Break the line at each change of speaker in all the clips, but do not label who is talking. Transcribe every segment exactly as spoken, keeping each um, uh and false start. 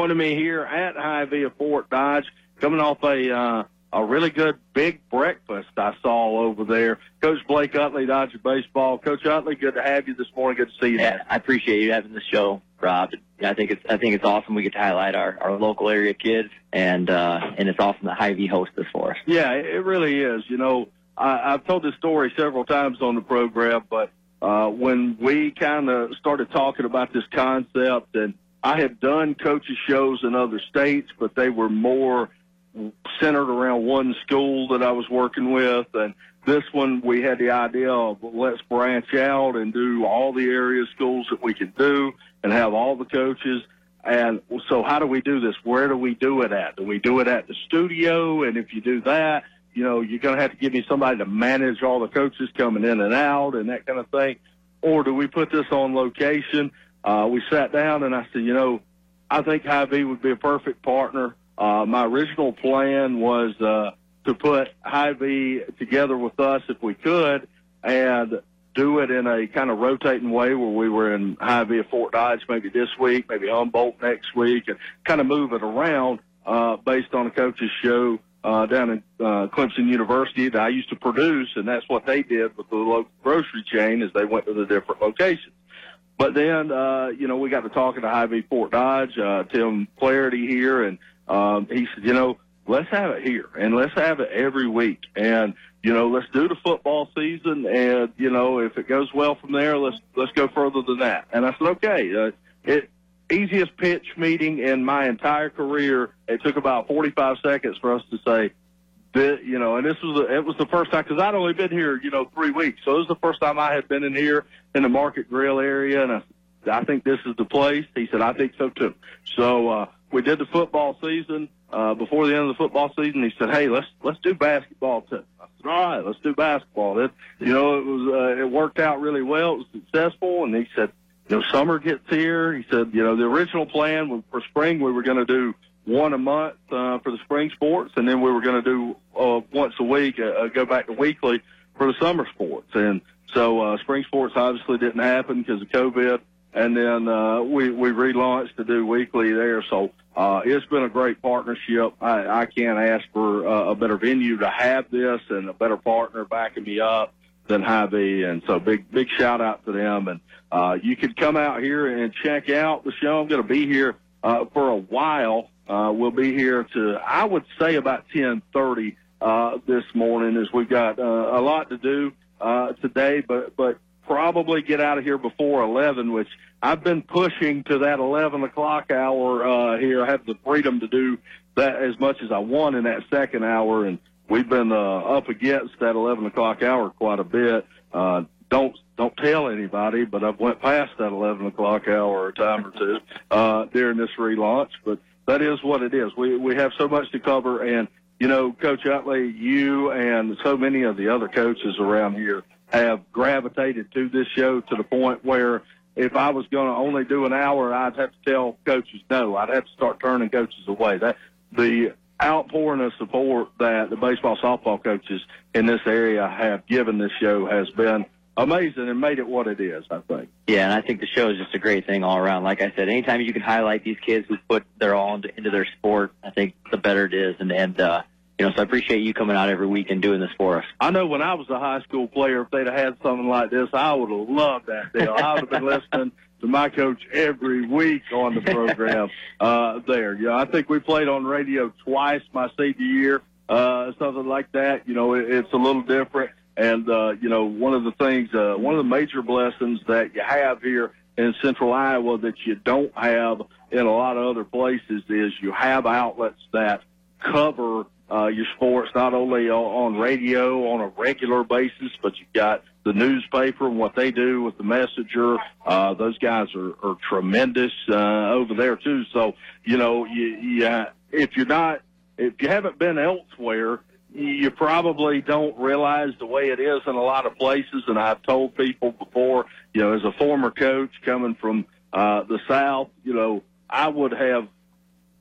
joining me here at Hy-Vee of Fort Dodge, coming off a uh, a really good big breakfast I saw over there. Coach Blake Utley, Dodger Baseball. Coach Utley, good to have you this morning. Good to see you.
Yeah, I appreciate you having the show, Rob. I think it's I think it's awesome we get to highlight our, our local area kids, and uh, and it's awesome that Hy-Vee hosts this for us.
Yeah, it really is. You know, I, I've told this story several times on the program, but uh, when we kind of started talking about this concept, and I had done coaches shows in other states, but they were more centered around one school that I was working with. And this one, we had the idea of let's branch out and do all the area schools that we can do and have all the coaches. And so how do we do this? Where do we do it at? Do we do it at the studio? And if you do that, you know, you're going to have to give me somebody to manage all the coaches coming in and out and that kind of thing. Or do we put this on location? Uh, we sat down and I said, you know, I think Hy-Vee would be a perfect partner. Uh, my original plan was uh, to put Hy-Vee together with us if we could and do it in a kind of rotating way where we were in Hy-Vee of Fort Dodge maybe this week, maybe Humboldt next week, and kind of move it around uh, based on a coach's show uh, down at uh, Clemson University that I used to produce, and that's what they did with the local grocery chain as they went to the different locations. But then, uh, you know, we got to talking to Hy-Vee Fort Dodge, uh, Tim Flaherty here, and Um, he said, you know, let's have it here and let's have it every week. And, you know, let's do the football season. And, you know, if it goes well from there, let's, let's go further than that. And I said, okay, uh, it easiest pitch meeting in my entire career. It took about forty-five seconds for us to say that, you know, and this was, the, it was the first time, cause I'd only been here, you know, three weeks. So it was the first time I had been in here in the Market Grill area. And I said, I think this is the place. He said, I think so too. So, uh, we did the football season, uh, before the end of the football season. He said, hey, let's, let's do basketball too. I said, all right, let's do basketball. It, you know, it was, uh, it worked out really well. It was successful. And he said, you know, summer gets here. He said, you know, the original plan was for spring, we were going to do one a month, uh, for the spring sports. And then we were going to do, uh, once a week, uh, go back to weekly for the summer sports. And so, uh, spring sports obviously didn't happen because of COVID. And then uh, we, we relaunched to do weekly there. So uh, it's been a great partnership. I, I can't ask for uh, a better venue to have this and a better partner backing me up than Hy-Vee. And so big, big shout out to them. And uh, you can come out here and check out the show. I'm going to be here uh, for a while. Uh, we'll be here to, I would say, about ten thirty uh, this morning, as we've got uh, a lot to do uh, today, but, but probably get out of here before eleven, which I've been pushing to that eleven o'clock hour uh, here. I have the freedom to do that as much as I want in that second hour, and we've been uh, up against that eleven o'clock hour quite a bit. Uh, don't don't tell anybody, but I've went past that eleven o'clock hour a time or two uh, during this relaunch, but that is what it is. We we have so much to cover, and, you know, Coach Utley, you and so many of the other coaches around here have gravitated to this show to the point where if I was going to only do an hour, I'd have to tell coaches no. I'd have to start turning coaches away. That the outpouring of support that the baseball, softball coaches in this area have given this show has been amazing and made it what it is, I think.
Yeah, and I think the show is just a great thing all around. Like I said, anytime you can highlight these kids who put their all into, into their sport, I think the better it is. And, and uh, you know, so I appreciate you coming out every week and doing this for us.
I know when I was a high school player, if they'd have had something like this, I would have loved that deal. I would have been listening to my coach every week on the program uh, there. Yeah, I think we played on radio twice my senior year, uh, something like that. You know, it, it's a little different. And, uh, you know, one of the things, uh, one of the major blessings that you have here in central Iowa that you don't have in a lot of other places is you have outlets that cover uh, your sports, not only on radio on a regular basis, but you've got the newspaper and what they do with the Messenger. Uh, those guys are, are tremendous uh, over there, too. So, you know, you, you, if you're not, if you haven't been elsewhere, you probably don't realize the way it is in a lot of places. And I've told people before, you know, as a former coach coming from uh, the South, you know, I would have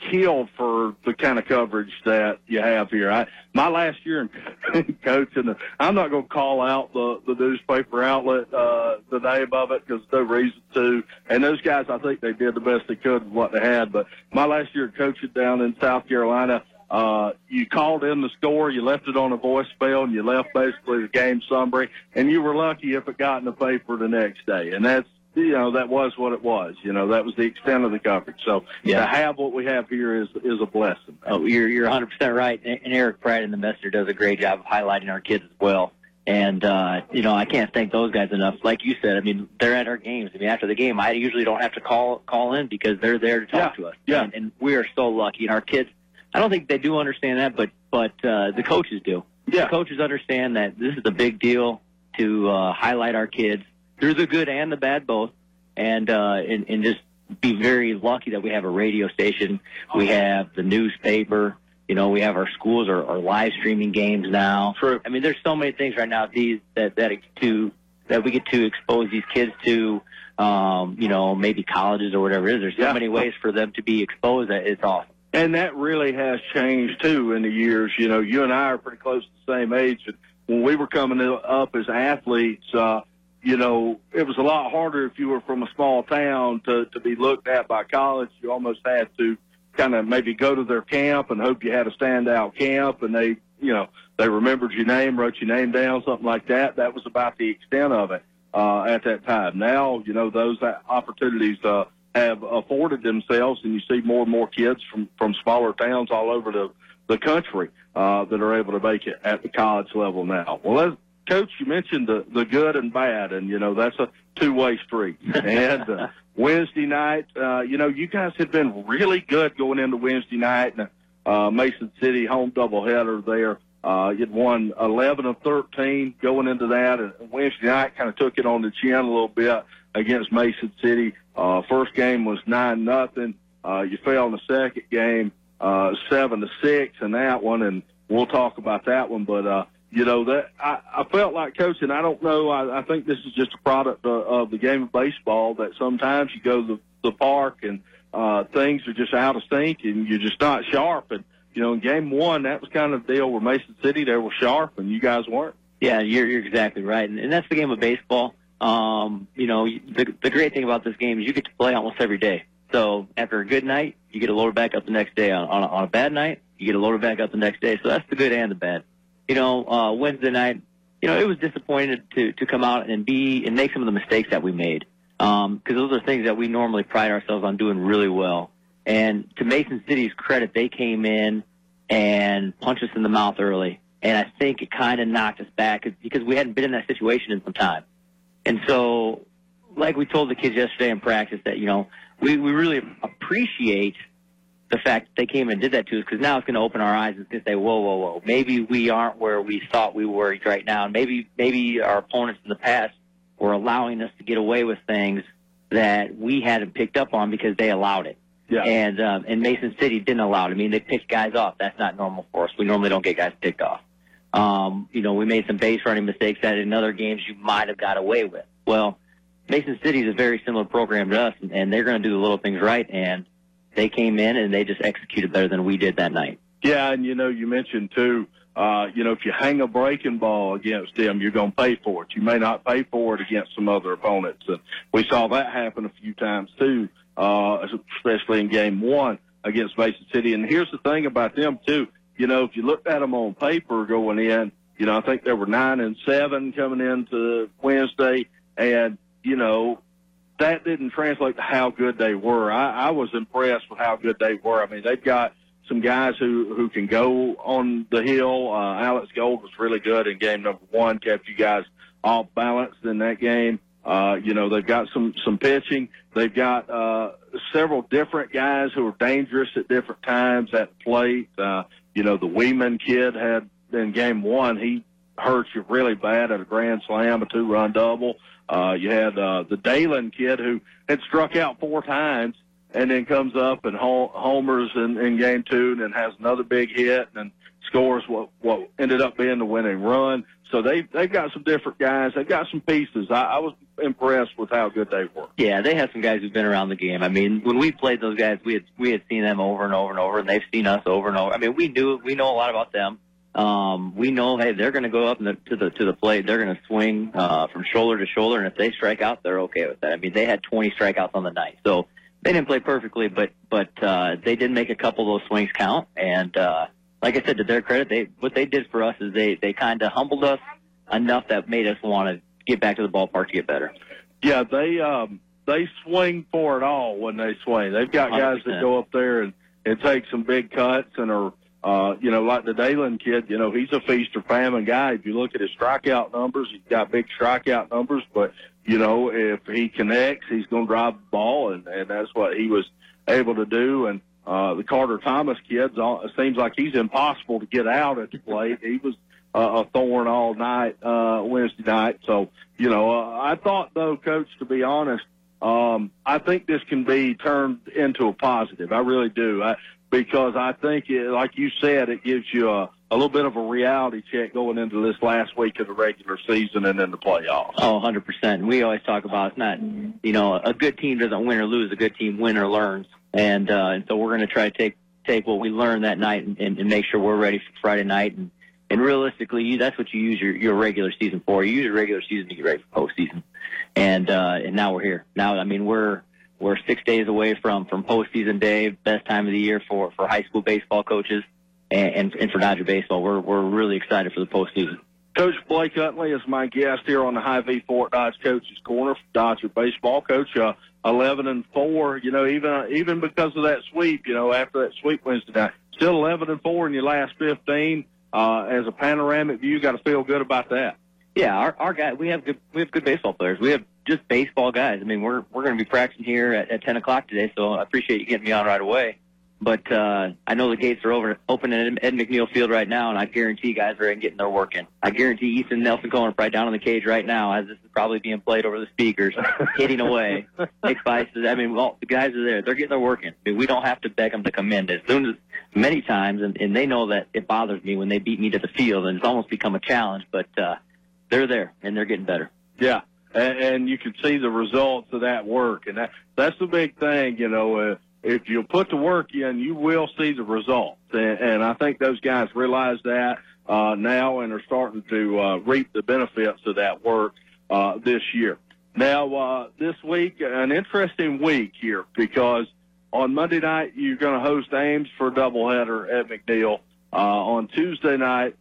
killed for the kind of coverage that you have here. I, my last year in coaching, I'm not going to call out the, the newspaper outlet, uh, the name of it, because there's no reason to. And those guys, I think they did the best they could with what they had. But my last year coaching down in South Carolina, uh, you called in the score, you left it on a voicemail, and you left basically the game summary, and you were lucky if it got in the paper the next day. And that's, you know, that was what it was. You know, that was the extent of the coverage. So yeah. to have what we have here is is a blessing.
Oh, you're you're one hundred percent right. And Eric Pratt in the Messenger does a great job of highlighting our kids as well. And, uh, you know, I can't thank those guys enough. Like you said, I mean, they're at our games. I mean, after the game, I usually don't have to call call in because they're there to talk
yeah.
to us.
Yeah.
And, and we are so lucky. And our kids, I don't think they do understand that, but but uh, the coaches do.
Yeah.
The coaches understand that this is a big deal to uh, highlight our kids through the good and the bad both. And, uh, and, and just be very lucky that we have a radio station. We have the newspaper. You know, we have our schools are, are live streaming games now.
True.
I mean, there's so many things right now these that that to that we get to expose these kids to. Um, you know, maybe colleges or whatever it is. There's so
yeah.
many ways for them to be exposed that it's awesome.
And that really has changed too in the years. You know, you and I are pretty close to the same age. And when we were coming up as athletes, uh, you know, it was a lot harder if you were from a small town to, to be looked at by college. You almost had to kind of maybe go to their camp and hope you had a standout camp, and they, you know, they remembered your name, wrote your name down, something like that. That was about the extent of it uh, at that time. Now, you know, those opportunities uh, have afforded themselves, and you see more and more kids from, from smaller towns all over the, the country uh, that are able to make it at the college level now. Well, that's, Coach, you mentioned the, the good and bad, and, you know, that's a two-way street. And uh, Wednesday night, uh, you know, you guys had been really good going into Wednesday night, and uh, Mason City home doubleheader there. Uh, you'd won eleven of thirteen going into that, and Wednesday night kind of took it on the chin a little bit against Mason City. Uh, first game was nine nothing. Uh, you fell in the second game uh, seven to six in that one, and we'll talk about that one, but uh, You know, that I, I felt like, Coach, and I don't know, I, I think this is just a product of, of the game of baseball, that sometimes you go to the, the park and uh, things are just out of sync and you're just not sharp. And, you know, in game one, that was kind of the deal where Mason City, they were sharp and you guys weren't.
Yeah, you're, you're exactly right. And, and that's the game of baseball. Um, you know, the, the great thing about this game is you get to play almost every day. So after a good night, you get to load it back up the next day. On, on, a, on a bad night, you get to load it back up the next day. So that's the good and the bad. You know, uh, Wednesday night, you know, it was disappointing to, to come out and be, and make some of the mistakes that we made. Um, cause those are things that we normally pride ourselves on doing really well. And to Mason City's credit, they came in and punched us in the mouth early. And I think it kind of knocked us back because we hadn't been in that situation in some time. And so, like we told the kids yesterday in practice that, you know, we, we really appreciate the fact that they came and did that to us, because now it's going to open our eyes and it's going to say, whoa, whoa, whoa, maybe we aren't where we thought we were right now. And maybe, maybe our opponents in the past were allowing us to get away with things that we hadn't picked up on because they allowed it.
Yeah.
And, um, and Mason City didn't allow it. I mean, they picked guys off. That's not normal for us. We normally don't get guys picked off. Um, you know, we made some base running mistakes that in other games you might have got away with. Well, Mason City is a very similar program to us, and, and they're going to do the little things right. And they came in and they just executed better than we did that night.
Yeah, and, you know, you mentioned, too, uh, you know, if you hang a breaking ball against them, you're going to pay for it. You may not pay for it against some other opponents. And we saw that happen a few times, too, uh, especially in game one against Mason City. And here's the thing about them, too. You know, if you looked at them on paper going in, you know, I think they were nine and seven coming into Wednesday. And, you know, that didn't translate to how good they were. I, I was impressed with how good they were. I mean, they've got some guys who, who can go on the hill. Uh, Alex Gold was really good in game number one, kept you guys off balance in that game. Uh, you know, they've got some, some pitching. They've got uh, several different guys who are dangerous at different times at the plate. Uh, you know, the Weeman kid had in game one, he hurt you really bad at a grand slam, a two-run double. Uh, you had uh, the Dalen kid who had struck out four times and then comes up and homers in, in game two and then has another big hit and scores what, what ended up being the winning run. So they, they've got some different guys. They've got some pieces. I, I was impressed with how good they were.
Yeah, they have some guys who've been around the game. I mean, when we played those guys, we had we had seen them over and over and over, and they've seen us over and over. I mean, we knew we know a lot about them. Um, we know, hey, they're going to go up in the, to the to the plate. They're going to swing uh, from shoulder to shoulder, and if they strike out, they're okay with that. I mean, they had twenty strikeouts on the night, so they didn't play perfectly, but but uh, they did make a couple of those swings count. And uh, like I said, to their credit, they what they did for us is they they kind of humbled us enough that made us want to get back to the ballpark to get better.
Yeah, they um, they swing for it all when they swing. They've got guys
one hundred percent
that go up there and, and take some big cuts and are, uh, you know, like the Dalen kid, you know, he's a feast or famine guy. If you look at his strikeout numbers, he's got big strikeout numbers, but, you know, if he connects, he's going to drive the ball, and, and that's what he was able to do. And uh, the Carter Thomas kid, it seems like he's impossible to get out at the plate. He was Uh, a thorn all night, uh, Wednesday night. So, you know, uh, I thought, though, Coach, to be honest, um, I think this can be turned into a positive. I really do. I, because I think, it, like you said, it gives you a, a little bit of a reality check going into this last week of the regular season and then the playoffs.
Oh, one hundred percent. We always talk about it's not, you know, a good team doesn't win or lose. A good team win or learns. And, uh, and so we're going to try to take, take what we learned that night and, and, and make sure we're ready for Friday night. And, And realistically, you, that's what you use your, your regular season for. You use your regular season to get ready for postseason. And, uh, and now we're here. Now, I mean, we're, we're six days away from, from postseason day, best time of the year for, for high school baseball coaches and, and, and for Dodger baseball. We're, we're really excited for the postseason.
Coach Blake Utley is my guest here on the Hy-Vee Fort Dodge Coaches Corner for Dodger baseball. Coach, uh, eleven and four, you know, even, even because of that sweep, you know, after that sweep Wednesday night, still eleven and four in your last fifteen. Uh, as a panoramic view, you got to feel good about that.
Yeah, our our guy, we have good we have good baseball players. We have just baseball guys. I mean, we're we're going to be practicing here at, at ten o'clock today, so I appreciate you getting me on right away. But uh, I know the gates are over open at Ed McNeil Field right now, and I guarantee guys are getting their work in. I guarantee Ethan Nelson Cohen right down in the cage right now, as this is probably being played over the speakers, hitting away. Nick Spices. I mean, well, the guys are there. They're getting their work in. I mean, we don't have to beg them to come in. As soon as many times, and, and they know that it bothers me when they beat me to the field, and it's almost become a challenge. But uh, they're there, and they're getting better.
Yeah, and, and you can see the results of that work, and that that's the big thing, you know. Uh, if you put the work in, you will see the results, and, and I think those guys realize that uh, now and are starting to uh, reap the benefits of that work uh, this year. Now, uh, this week, an interesting week here, because on Monday night, you're going to host Ames for a doubleheader at McNeil. Uh, on Tuesday night,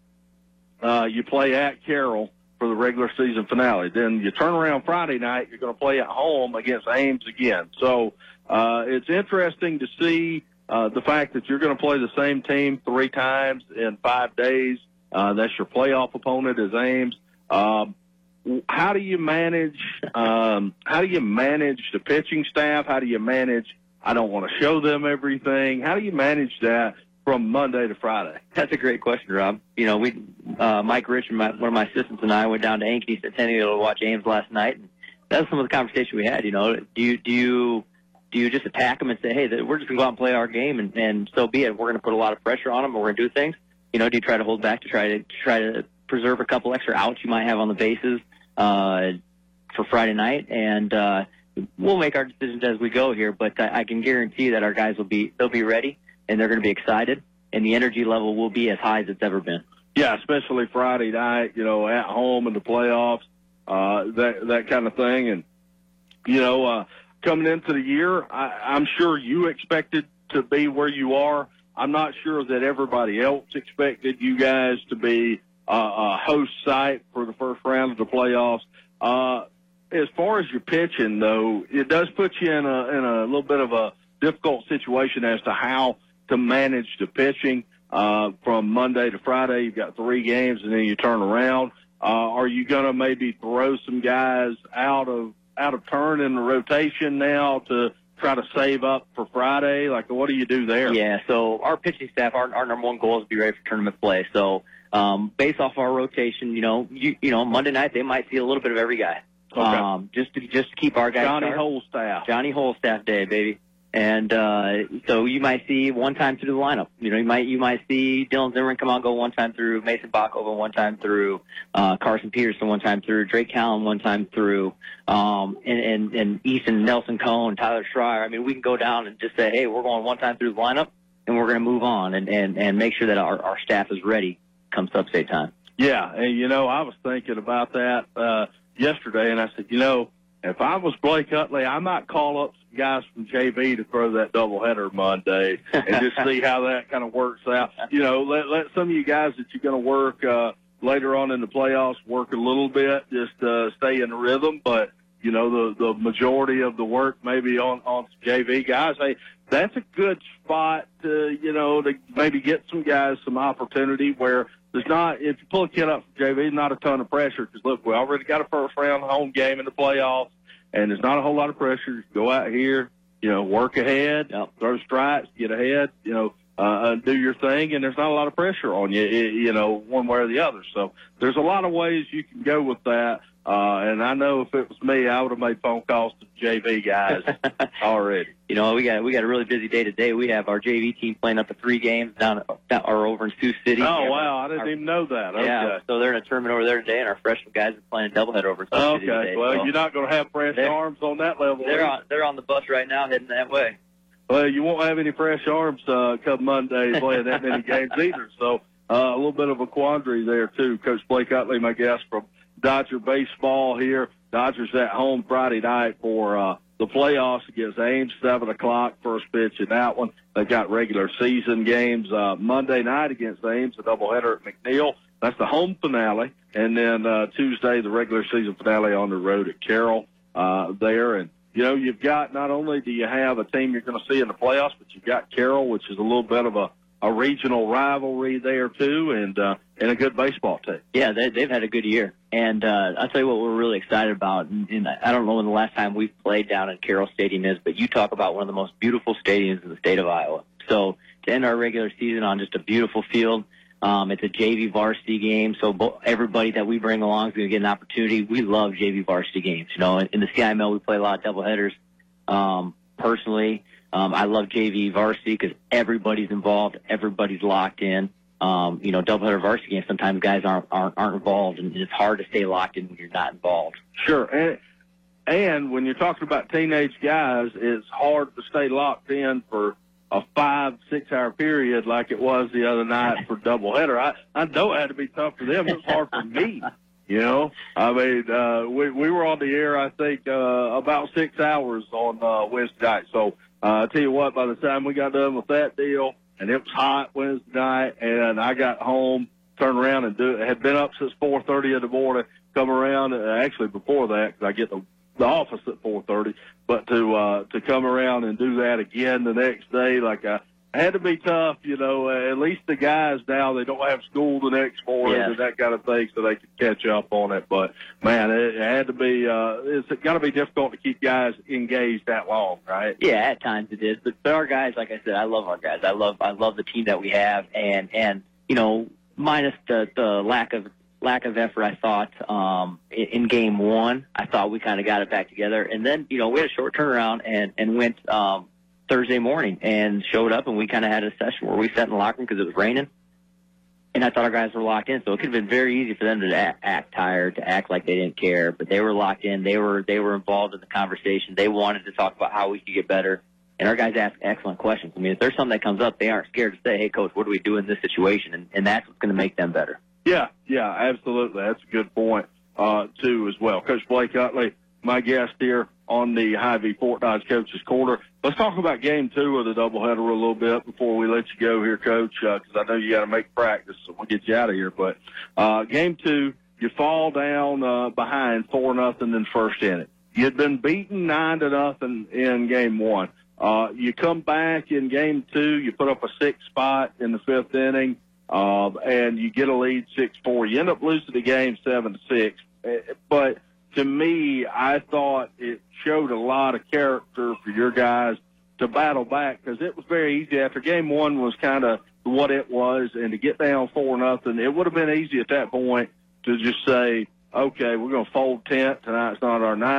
uh, you play at Carroll for the regular season finale. Then you turn around Friday night, you're going to play at home against Ames again. So uh, it's interesting to see uh, the fact that you're going to play the same team three times in five days. Uh, that's your playoff opponent is Ames. Um, how do you manage? Um, how do you manage the pitching staff? How do you manage? I don't want to show them everything. How do you manage that from Monday to Friday?
That's a great question, Rob. You know, we, uh, Mike Rich and my, one of my assistants and I went down to Ankeny Centennial to watch Ames last night, and that was some of the conversation we had. You know, do you do you do you just attack them and say, hey, we're just going to go out and play our game, and, and so be it. We're going to put a lot of pressure on them, and we're going to do things. You know, do you try to hold back to try to try to preserve a couple extra outs you might have on the bases uh, for Friday night, and uh, we'll make our decisions as we go here, but I, I can guarantee that our guys will be, they'll be ready, and they're going to be excited, and the energy level will be as high as it's ever been.
Yeah, especially Friday night, you know, at home in the playoffs, uh, that, that kind of thing. And, you know, uh, coming into the year, I, I'm sure you expected to be where you are. I'm not sure that everybody else expected you guys to be uh, a host site for the first round of the playoffs. Uh, As far as your pitching, though, it does put you in a in a little bit of a difficult situation as to how to manage the pitching uh, from Monday to Friday. You've got three games, and then you turn around. Uh, are you going to maybe throw some guys out of out of turn in the rotation now to try to save up for Friday? Like, what do you do there?
Yeah, so our pitching staff, our, our number one goal is to be ready for tournament play. So um, based off our rotation, you know, you, you know, Monday night they might see a little bit of every guy.
Okay.
Um, just to just to keep our guys
Johnny
sharp.
Holstaff.
Johnny Holstaff Day, baby. And uh, so you might see one time through the lineup. You know, you might you might see Dylan Zimmerman come out and go one time through, Mason Bachova one time through, uh, Carson Peterson one time through, Drake Callan one time through, um, and, and, and Easton Nelson Cone, Tyler Schreier. I mean, we can go down and just say, hey, we're going one time through the lineup, and we're going to move on and, and, and make sure that our, our staff is ready come sub-state time.
Yeah, and, you know, I was thinking about that uh, yesterday, and I said, you know, if I was Blake Utley, I might call up some guys from J V to throw that doubleheader Monday and just see how that kind of works out. You know, let let some of you guys that you're going to work uh, later on in the playoffs work a little bit, just uh, stay in the rhythm. But, you know, the, the majority of the work maybe on, on some J V guys. Hey, that's a good spot to, you know, to maybe get some guys some opportunity where there's not, if you pull a kid up from J V, not a ton of pressure because, look, we already got a first-round home game in the playoffs, and there's not a whole lot of pressure. Just go out here, you know, work ahead,
yep.
throw strikes, get ahead, you know, uh, do your thing, and there's not a lot of pressure on you, you know, one way or the other. So there's a lot of ways you can go with that. Uh, and I know if it was me, I would have made phone calls to J V guys already.
You know, we got we got a really busy day today. We have our J V team playing up to three games down, down or over in Sioux City.
Oh wow, I didn't our, even know that. Okay.
Yeah, so they're in a tournament over there today, and our freshman guys are playing a doubleheader over in Sioux
okay.
City today.
Okay, well,
so
you're not going to have fresh arms on that level.
They're on they're on the bus right now, heading that way.
Well, you won't have any fresh arms uh, come Monday playing that many games either. So uh, a little bit of a quandary there too. Coach Blake Utley, my guest from Dodger baseball here. Dodgers at home Friday night for uh, the playoffs against Ames, seven o'clock, first pitch in that one. They got regular season games uh, Monday night against Ames, a doubleheader at McNeil. That's the home finale. And then uh, Tuesday, the regular season finale on the road at Carroll uh, there. And, you know, you've got, not only do you have a team you're going to see in the playoffs, but you've got Carroll, which is a little bit of a, a regional rivalry there too, and uh, and a good baseball team.
Yeah, they, they've had a good year. And uh, I'll tell you what we're really excited about, and, and I don't know when the last time we've played down at Carroll Stadium is, but you talk about one of the most beautiful stadiums in the state of Iowa. So to end our regular season on just a beautiful field, um, it's a J V varsity game, so bo- everybody that we bring along is going to get an opportunity. We love J V varsity games. You know, in, in the C I M L we play a lot of doubleheaders. Um, personally, um, I love J V varsity because everybody's involved, everybody's locked in. Um, you know, doubleheader varsity games, sometimes guys aren't, aren't, aren't involved, and it's hard to stay locked in when you're not involved.
Sure. And, and when you're talking about teenage guys, it's hard to stay locked in for a five, six hour period like it was the other night for doubleheader. I, I know it had to be tough for them. It was hard for me. You know, I mean, uh, we, we were on the air, I think, uh, about six hours on, uh, Wednesday night. So, uh, I tell you what, by the time we got done with that deal, and it was hot Wednesday night, and I got home, turned around and do, had been up since four thirty in the morning, come around, uh, actually before that, because I get the, the office at four thirty, but to, uh, to come around and do that again the next day, like I, I had to be tough, you know, uh, at least the guys now, they don't have school the next morning
yeah.
and that kind of thing, so they can catch up on it. But, man, it, it had to be, uh, it's got to be difficult to keep guys engaged that long, right?
Yeah, at times it is. But, but our guys, like I said, I love our guys. I love, I love the team that we have. And, and, you know, minus the, the lack of, lack of effort, I thought, um, in, in game one, I thought we kind of got it back together. And then, you know, we had a short turnaround and, and went, um, Thursday morning and showed up, and we kind of had a session where we sat in the locker room because it was raining, and I thought our guys were locked in. So it could have been very easy for them to act, act tired, to act like they didn't care, but they were locked in. They were they were involved in the conversation. They wanted to talk about how we could get better, and our guys asked excellent questions. I mean, if there's something that comes up, they aren't scared to say, "Hey, coach, what do we do in this situation?" And, and that's what's going to make them better.
Yeah, yeah, absolutely. That's a good point uh, too, as well. Coach Blake Utley, my guest here on the Hy-Vee Fort Dodge Coaches Corner. Let's talk about game two of the doubleheader a little bit before we let you go here, Coach, because uh, I know you got to make practice, so we'll get you out of here. But uh, game two, you fall down uh, behind four nothing in the first inning. You had been beaten nine to nothing in game one. Uh, you come back in game two, you put up a six spot in the fifth inning, uh, and you get a lead six four. You end up losing the game seven to six, but to me, I thought it showed a lot of character for your guys to battle back, because it was very easy after game one was kind of what it was, and to get down four nothing, it would have been easy at that point to just say, okay, we're going to fold tent. Tonight's not our night.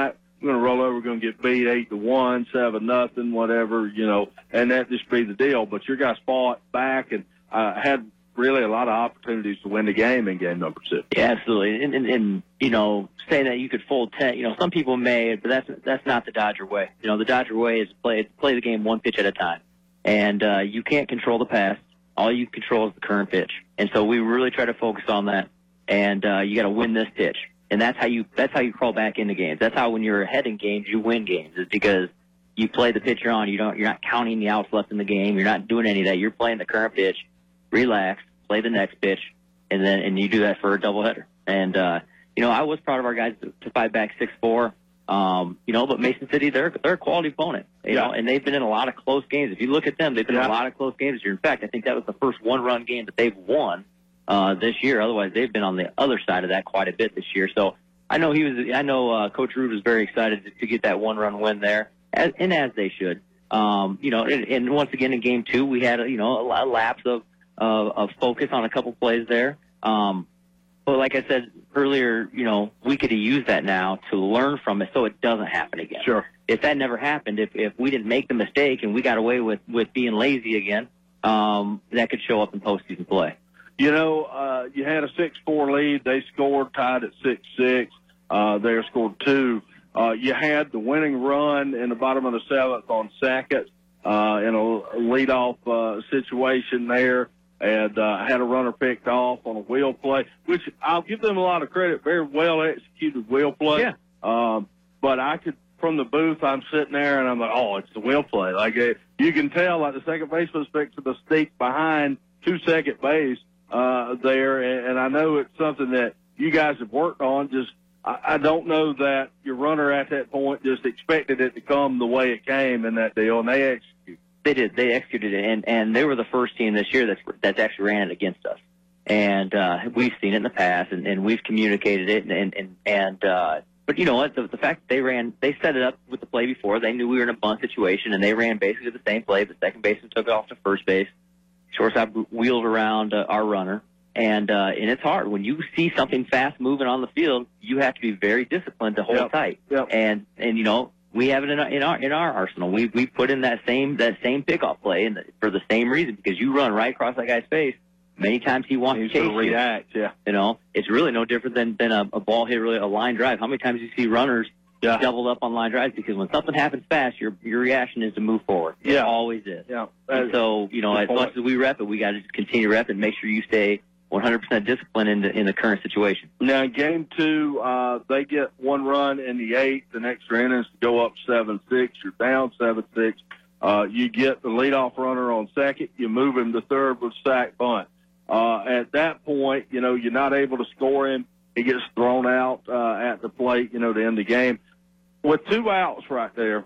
we're going to roll over, we're going to get beat eight to one, seven nothing, whatever, you know, and that just be the deal. But your guys fought back and uh, had really a lot of opportunities to win the game in game number six.
Yeah, absolutely. And, and, and, you know, saying that you could fold ten, you know, some people may, but that's that's not the Dodger way. You know, the Dodger way is to play, play the game one pitch at a time. And uh, you can't control the past. All you control is the current pitch. And so we really try to focus on that. And uh, you got to win this pitch. And that's how you that's how you crawl back into games. That's how when you're ahead in games, you win games. Is because you play the pitch you're on. You don't, you're not counting the outs left in the game. You're not doing any of that. You're playing the current pitch, relax, play the next pitch, and then and you do that for a doubleheader. And, uh, you know, I was proud of our guys to, to fight back six four. Um, you know, but Mason City, they're, they're a quality opponent, you
yeah.
know, and they've been in a lot of close games. If you look at them, they've been
yeah.
in a lot of close games this year. In fact, I think that was the first one-run game that they've won uh, this year. Otherwise, they've been on the other side of that quite a bit this year. So I know he was, I know uh, Coach Ruud was very excited to, to get that one-run win there, as, and as they should. Um, you know, and, and once again in game two, we had, a, you know, a, a lapse of, of, of focus on a couple plays there. Um, But like I said earlier, you know, we could have used that now to learn from it so it doesn't happen again.
Sure.
If that never happened, if, if we didn't make the mistake and we got away with, with being lazy again, um, that could show up in postseason play.
You know, uh, you had a six four lead. They scored, tied at six six. Uh, they scored two. Uh, you had the winning run in the bottom of the seventh on second uh, in a leadoff uh, situation there. And uh, had a runner picked off on a wheel play, which I'll give them a lot of credit. Very well executed wheel play.
Yeah.
Um, but I could, from the booth, I'm sitting there and I'm like, oh, it's the wheel play. Like it, you can tell, like the second baseman's fixing to sneak behind to second base uh, there, and, and I know it's something that you guys have worked on. Just I, I don't know that your runner at that point just expected it to come the way it came in that deal, and they executed.
They did. They executed it, and, and they were the first team this year that's, that's actually ran it against us. And uh, we've seen it in the past, and, and we've communicated it. And and, and uh, but you know what? The, the fact that they ran, they set it up with the play before. They knew we were in a bunt situation, and they ran basically the same play. The second baseman took it off to first base. Shortstop wheeled around uh, our runner, and uh, and it's hard when you see something fast moving on the field. You have to be very disciplined to hold
yep.
tight.
Yep. And
and you know. We have it in our, in our in our arsenal. We we put in that same that same pickoff play, and for the same reason, because you run right across that guy's face. Many times he wants
He's
to chase
to react.
You.
Yeah,
you know, it's really no different than than a, a ball hit, really a line drive. How many times do you see runners
yeah.
doubled up on line drives? Because when something happens fast, your your reaction is to move forward. It
yeah,
always is.
Yeah.
And so you know, as
point.
much as we rep it, we got to continue to rep it and make sure you stay one hundred percent disciplined in the, in the current situation.
Now, in game two, uh, they get one run in the eighth, the extra innings to go up seven six. You're down seven six. Uh, you get the leadoff runner on second. You move him to third with sack bunt. Uh, at that point, you know, you're not able to score him. He gets thrown out uh, at the plate, you know, to end the game. With two outs right there,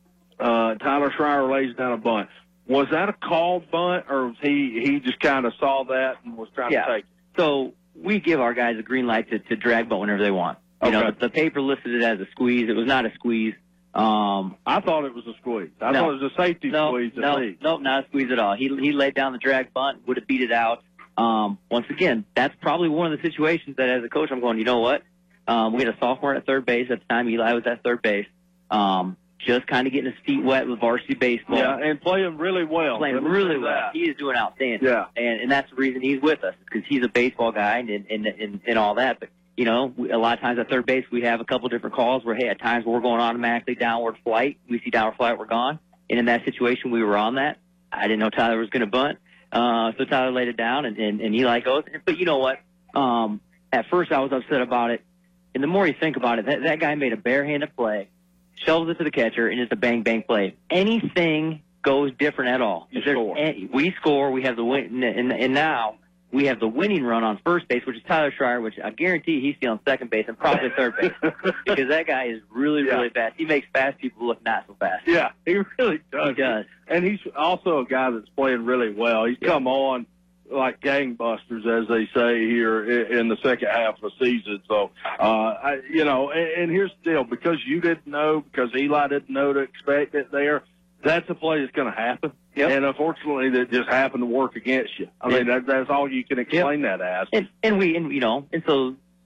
uh, Tyler Schreier lays down a bunt. Was that a called bunt, or was he he just kind of saw that and was trying
yeah.
to take it?
So we give our guys a green light to, to drag bunt whenever they want. You
okay.
know, the, the paper listed it as a squeeze. It was not a squeeze. Um,
I thought it was a squeeze. I
no,
thought it was a safety
no,
squeeze at
no,
least.
No, not a squeeze at all. He he laid down the drag bunt, would have beat it out. Um, once again, that's probably one of the situations that as a coach I'm going, you know what? Um, we had a sophomore at third base at the time. Eli was at third base. Um, just kind of getting his feet wet with varsity baseball.
Yeah, and playing really well.
Playing really well.
That.
He is doing outstanding.
Yeah.
And, and that's the reason he's with us, because he's a baseball guy and, and, and, and all that. But, you know, we, a lot of times at third base we have a couple different calls where, hey, at times we're going automatically downward flight. We see downward flight, we're gone. And in that situation, we were on that. I didn't know Tyler was going to bunt. Uh, so Tyler laid it down, and, and, and Eli goes. But you know what? Um, at first I was upset about it. And the more you think about it, that, that guy made a barehanded play, shovels it to the catcher, and it's a bang-bang play. Anything goes different at all.
You score.
Any, we score. We have the win, and, and now we have the winning run on first base, which is Tyler Schreier, which I guarantee he's stealing second base and probably third base because that guy is really,
yeah.
really fast. He makes fast people look not so fast.
Yeah, he really does.
He does.
And he's also a guy that's playing really well. He's
yeah.
come on like gangbusters, as they say here in the second half of the season. So, uh, I, you know, and, and here's the deal. Because you didn't know, because Eli didn't know to expect it there, that's a play that's going to happen.
Yep.
And unfortunately, that just happened to work against you. I
yep.
mean, that, that's all you can explain
yep.
that as.
And, and we, and you know, and so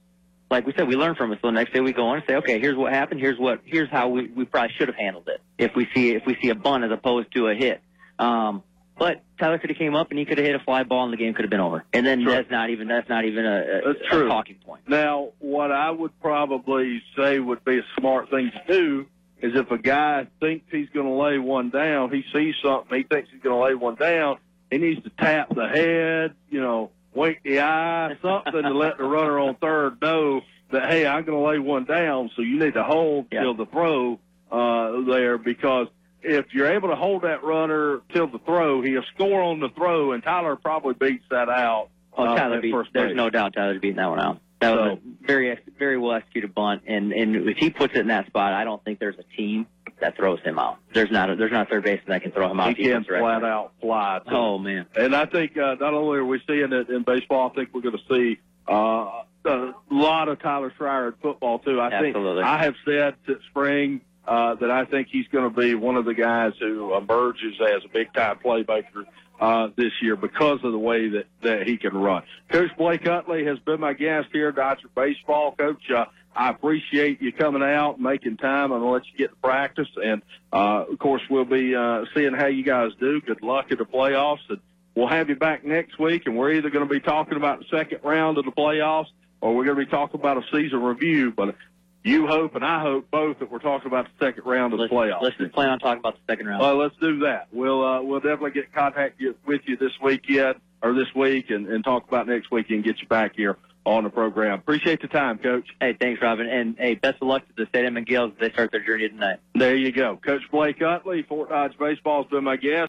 like we said, we learn from it. So the next day we go on and say, okay, here's what happened. Here's what, here's how we, we probably should have handled it if we see, if we see a bunt as opposed to a hit. Um, but Tyler could have came up and he could have hit a fly ball and the game could have been over. And then
True.
that's not even, that's not even a, a,
That's true.
a talking point.
Now, what I would probably say would be a smart thing to do is if a guy thinks he's going to lay one down, he sees something, he thinks he's going to lay one down, he needs to tap the head, you know, wink the eye, something to let the runner on third know that, hey, I'm going to lay one down, so you need to hold
yeah.
till the throw uh, there, because if you're able to hold that runner till the throw, he'll score on the throw, and Tyler probably beats that out.
Oh,
uh,
Tyler beat,
first
there's
base.
no doubt Tyler's beating that one out. That was
So,
a very, very well executed bunt, and, and if he puts it in that spot, I don't think there's a team that throws him out. There's not a, there's not a third baseman that can throw him out.
he can flat out fly. Too.
Oh, man.
And I think uh, not only are we seeing it in baseball, I think we're going to see uh, a lot of Tyler Schreier in football, too. I
Absolutely.
think I have said since spring uh, that I think he's going to be one of the guys who emerges as a big-time playmaker uh, this year because of the way that, that he can run. Coach Blake Utley has been my guest here at Dodger Baseball. Coach, uh, I appreciate you coming out, making time. I'm going to let you get to practice. And, uh, of course, we'll be uh, seeing how you guys do. Good luck in the playoffs. And we'll have you back next week, and we're either going to be talking about the second round of the playoffs or we're going to be talking about a season review. But you hope, and I hope both, that we're talking about the second round of
let's,
the playoffs.
Let's just plan on talking about the second round.
Well, let's do that. We'll uh, we'll definitely get in contact with you this weekend or this week and, and talk about next week and get you back here on the program. Appreciate the time, Coach.
Hey, thanks, Robin. And, hey, best of luck to the State Edmond Gales as they start their journey tonight.
There you go. Coach Blake Utley, Fort Dodge Baseball, has been my guest.